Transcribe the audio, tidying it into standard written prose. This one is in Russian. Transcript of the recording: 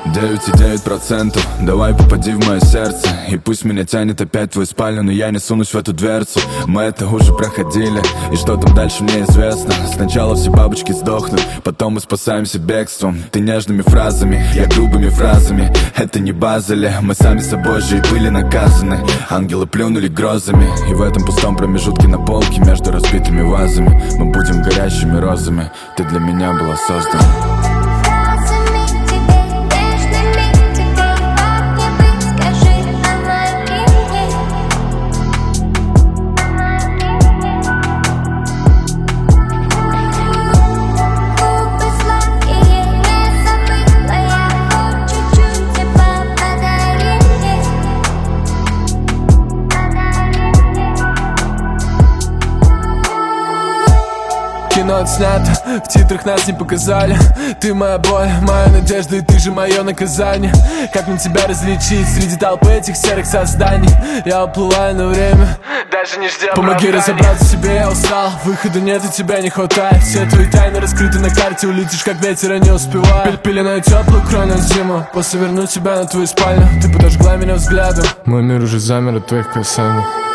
9,9%. Давай попади в мое сердце, и пусть меня тянет опять в твою спальню, но я не сунусь в эту дверцу. Мы это уже проходили, и что там дальше мне известно. Сначала все бабочки сдохнут, потом мы спасаемся бегством. Ты нежными фразами, я грубыми фразами. Это не Базеле, мы сами собой же и были наказаны. Ангелы плюнули грозами, и в этом пустом промежутке на полке между разбитыми вазами мы будем горящими розами. Ты для меня была создана. Кино отснято, в титрах нас не показали. Ты моя боль, моя надежда, и ты же мое наказание. Как мне тебя различить среди толпы этих серых созданий? Я уплываю на время, даже не ждя. Помоги разобраться в себе, я устал. Выхода нет, и тебя не хватает. Все твои тайны раскрыты на карте, улетишь как ветер, я не успеваю. Пеленаю теплую кровь на зиму, после верну тебя на твою спальню. Ты подожгла меня взглядом, мой мир уже замер от твоих касаний.